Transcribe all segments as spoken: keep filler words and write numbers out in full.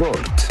Sport.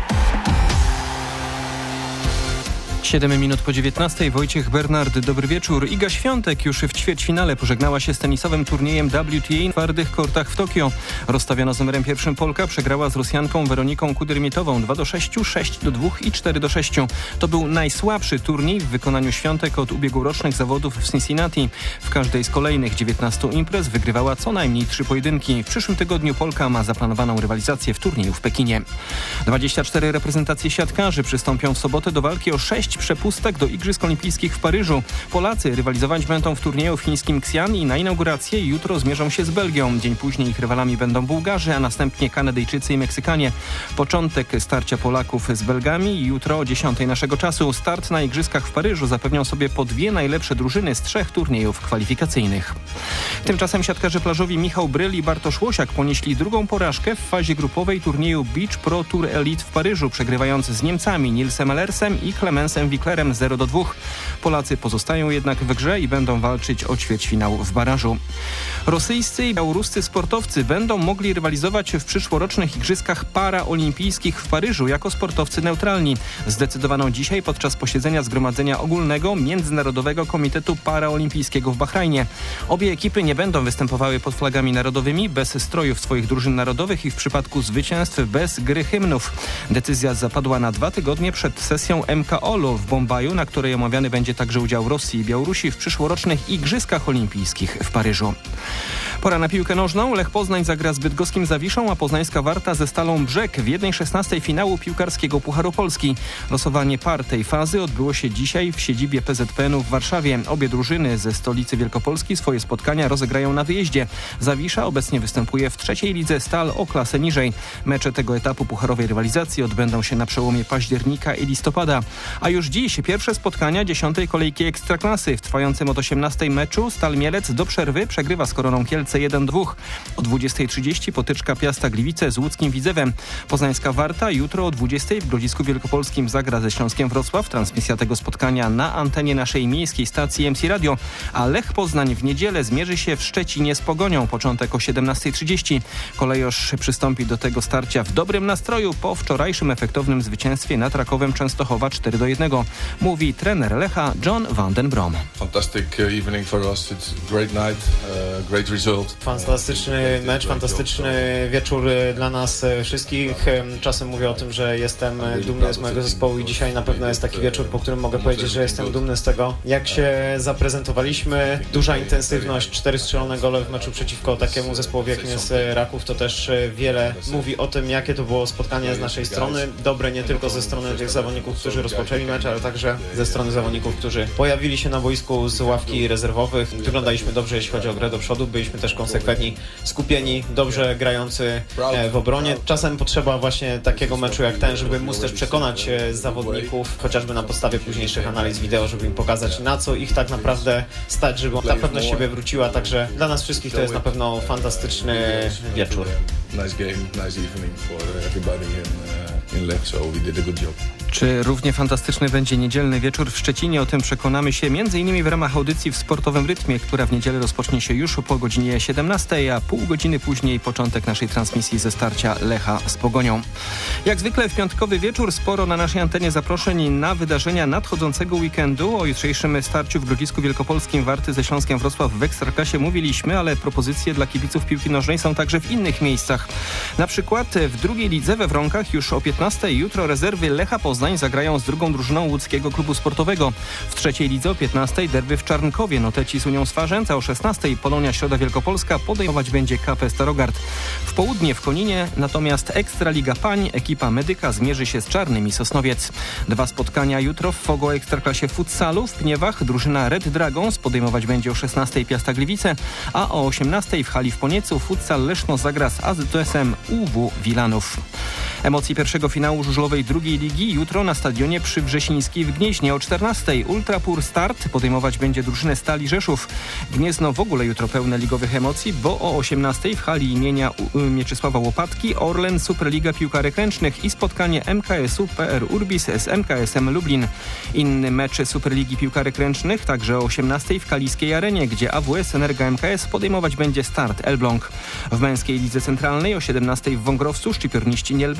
siedem minut po dziewiętnastej. Wojciech Bernard, dobry wieczór. Iga Świątek już w ćwierćfinale pożegnała się z tenisowym turniejem W T A w twardych kortach w Tokio. Rozstawiona z numerem pierwszym Polka przegrała z Rosjanką Weroniką Kudrymitową dwa do sześciu, sześć do dwóch i cztery do sześciu. To był najsłabszy turniej w wykonaniu Świątek od ubiegłorocznych zawodów w Cincinnati. W każdej z kolejnych dziewiętnastu imprez wygrywała co najmniej trzy pojedynki. W przyszłym tygodniu Polka ma zaplanowaną rywalizację w turnieju w Pekinie. dwadzieścia cztery reprezentacje siatkarzy przystąpią w sobotę do walki o sześć przepustek do Igrzysk Olimpijskich w Paryżu. Polacy rywalizować będą w turnieju w chińskim Xi'an i na inaugurację jutro zmierzą się z Belgią. Dzień później ich rywalami będą Bułgarzy, a następnie Kanadyjczycy i Meksykanie. Początek starcia Polaków z Belgami jutro o dziesiątej naszego czasu. Start na Igrzyskach w Paryżu zapewnią sobie po dwie najlepsze drużyny z trzech turniejów kwalifikacyjnych. Tymczasem siatkarze plażowi Michał Bryl i Bartosz Łosiak ponieśli drugą porażkę w fazie grupowej turnieju Beach Pro Tour Elite w Paryżu, przegrywając z Niemcami Nilsem Ellersem i Clemensem Wicklerem zero do dwóch. Polacy pozostają jednak w grze i będą walczyć o ćwierćfinał w barażu. Rosyjscy i białoruscy sportowcy będą mogli rywalizować w przyszłorocznych Igrzyskach Paraolimpijskich w Paryżu jako sportowcy neutralni. Zdecydowano dzisiaj podczas posiedzenia Zgromadzenia Ogólnego Międzynarodowego Komitetu Paraolimpijskiego w Bahrajnie. Obie ekipy nie będą występowały pod flagami narodowymi, bez strojów swoich drużyn narodowych i w przypadku zwycięstw bez gry hymnów. Decyzja zapadła na dwa tygodnie przed sesją M K O L u w Bombaju, na której omawiany będzie także udział Rosji i Białorusi w przyszłorocznych Igrzyskach Olimpijskich w Paryżu. Pora na piłkę nożną. Lech Poznań zagra z bydgoskim Zawiszą, a poznańska Warta ze Stalą Brzeg w jednej szesnastej finału piłkarskiego Pucharu Polski. Losowanie par tej fazy odbyło się dzisiaj w siedzibie P Z P N u w Warszawie. Obie drużyny ze stolicy Wielkopolski swoje spotkania rozegrają na wyjeździe. Zawisza obecnie występuje w trzeciej lidze, Stal o klasę niżej. Mecze tego etapu pucharowej rywalizacji odbędą się na przełomie października i listopada. A już dziś pierwsze spotkania dziesiątej kolejki Ekstraklasy. W trwającym od osiemnastej meczu Stal Mielec do przerwy przegrywa z Koroną Kielce jeden do dwóch. O dwudziestej trzydzieści potyczka Piasta Gliwice z łódzkim Widzewem. Poznańska Warta jutro o dwudziestej w Grodzisku Wielkopolskim zagra ze Śląskiem Wrocław. Transmisja tego spotkania na antenie naszej miejskiej stacji M C Radio. A Lech Poznań w niedzielę zmierzy się w Szczecinie z Pogonią. Początek o siedemnastej trzydzieści. Kolejorz przystąpi do tego starcia w dobrym nastroju po wczorajszym efektownym zwycięstwie nad Rakowem Częstochowa cztery do jednego. Mówi trener Lecha John van den Brom. Fantastic evening for us. It's great night, uh, great result. Fantastyczny mecz, fantastyczny wieczór dla nas wszystkich. Czasem mówię o tym, że jestem dumny z mojego zespołu i dzisiaj na pewno jest taki wieczór, po którym mogę powiedzieć, że jestem dumny z tego, jak się zaprezentowaliśmy. Duża intensywność, cztery strzelone gole w meczu przeciwko takiemu zespołowi, jakim jest Raków. To też wiele mówi o tym, jakie to było spotkanie z naszej strony. Dobre nie tylko ze strony tych zawodników, którzy rozpoczęli mecz, ale także ze strony zawodników, którzy pojawili się na boisku z ławki rezerwowych. Wyglądaliśmy dobrze, jeśli chodzi o grę do przodu. Byliśmy też konsekwentni, skupieni, dobrze grający w obronie. Czasem potrzeba właśnie takiego meczu jak ten, żeby móc też przekonać zawodników, chociażby na podstawie późniejszych analiz wideo, żeby im pokazać, na co ich tak naprawdę stać, żeby ta pewność siebie wróciła. Także dla nas wszystkich to jest na pewno fantastyczny wieczór. Nice game, nice evening for everybody in, in Lech, so we did a good job. Czy równie fantastyczny będzie niedzielny wieczór w Szczecinie? O tym przekonamy się między innymi w ramach audycji w Sportowym Rytmie, która w niedzielę rozpocznie się już po godzinie siedemnastej, a pół godziny później początek naszej transmisji ze starcia Lecha z Pogonią. Jak zwykle w piątkowy wieczór sporo na naszej antenie zaproszeń na wydarzenia nadchodzącego weekendu. O jutrzejszym starciu w Grodzisku Wielkopolskim Warty ze Śląskiem Wrocław w Ekstraklasie mówiliśmy, ale propozycje dla kibiców piłki nożnej są także w innych miejscach. Na przykład w drugiej lidze we Wronkach już o piętnastej jutro rezerwy Lecha Poznań zagrają z drugą drużyną łódzkiego klubu sportowego. W trzeciej lidze o piętnastej derby w Czarnkowie Noteci z Unią Swarzędz, a o szesnastej Polonia Środa Wielkopolska podejmować będzie K P Starogard. W południe w Koninie natomiast Ekstraliga Pań, ekipa Medyka zmierzy się z Czarnymi Sosnowiec. Dwa spotkania jutro w Fogo Ekstraklasie Futsalu w Pniewach drużyna Red Dragons podejmować będzie o szesnastej Piasta Gliwice, a o osiemnastej w hali w Poniecu Futsal Leszno zagra z A Z S em U W Wilanów. Emocje pierwszego finału żużlowej drugiej ligi jutro na stadionie przy Wrzesińskiej w Gnieźnie o czternastej. Ultrapur Start podejmować będzie drużynę Stali Rzeszów. Gniezno w ogóle jutro pełne ligowych emocji, bo o osiemnastej w hali imienia Mieczysława Łopatki Orlen Superliga Piłkarek Ręcznych i spotkanie M K S u P R Urbis z M K S em Lublin. Inny mecz Superligi Piłkarek Ręcznych także o osiemnastej w Kaliskiej Arenie, gdzie A W S Energa M K S podejmować będzie Start Elbląg. W męskiej lidze centralnej o siedemnastej w Wągrowcu szczypiorniści Nielby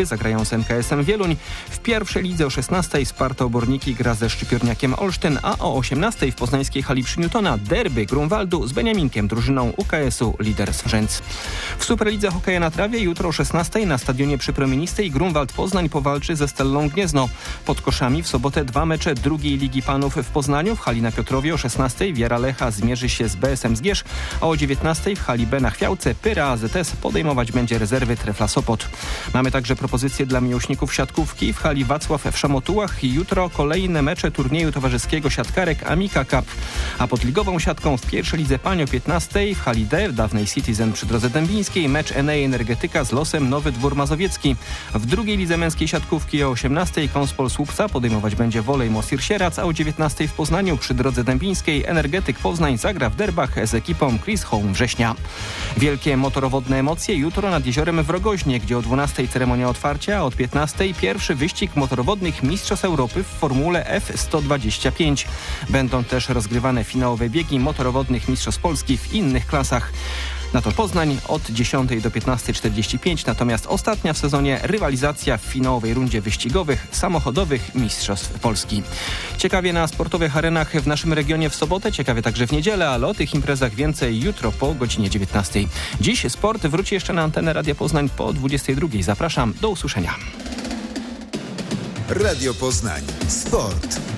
zagrają z M K S-em Wieluń. W pierwszej lidze o szesnastej Sparta Oborniki gra ze Szczypiorniakiem Olsztyn, a o osiemnastej w poznańskiej hali przy Newtona derby Grunwaldu z Beniaminkiem, drużyną U K S-u Lider Srzędz. W Superlidze hokeja na trawie jutro o szesnastej na stadionie przy Promienistej Grunwald Poznań powalczy ze Stellą Gniezno. Pod koszami w sobotę dwa mecze drugiej Ligi Panów w Poznaniu. W hali na Piotrowie o szesnastej Wiara Lecha zmierzy się z B S M Zgierz, a o dziewiętnastej w hali B na Chwiałce Pyra A Z S podejmować będzie rezerwy Trefla Sopot. Mamy także propozycje dla miłośników siatkówki. W hali Wacław w Szamotułach jutro kolejne mecze turnieju towarzyskiego siatkarek Amica Cup. A pod ligową siatką w pierwszej lidze pań o piętnastej w hali D w dawnej Citizen przy drodze dębińskiej mecz N A Energetyka z Losem Nowy Dwór Mazowiecki. W drugiej lidze męskiej siatkówki o osiemnastej Konspol Słupca podejmować będzie Wolej Mosir Sierac, a o dziewiętnastej w Poznaniu przy drodze dębińskiej Energetyk Poznań zagra w derbach z ekipą Chris Home Września. Wielkie motorowodne emocje jutro nad jeziorem w Rogoźnie, gdzie o dwunastej ceremonia otwarcia, a od piętnastej pierwszy wyścig motorowodnych Mistrzostw Europy w Formule F sto dwadzieścia pięć. Będą też rozgrywane finałowe biegi motorowodnych Mistrzostw Polski w innych klasach. Na to Poznań od dziesiątej do piętnastej czterdzieści pięć, natomiast ostatnia w sezonie rywalizacja w finałowej rundzie wyścigowych samochodowych Mistrzostw Polski. Ciekawie na sportowych arenach w naszym regionie w sobotę, ciekawie także w niedzielę, ale o tych imprezach więcej jutro po godzinie dziewiętnastej. Dziś sport wróci jeszcze na antenę Radia Poznań po dwudziestej drugiej. Zapraszam, do usłyszenia. Radio Poznań. Sport.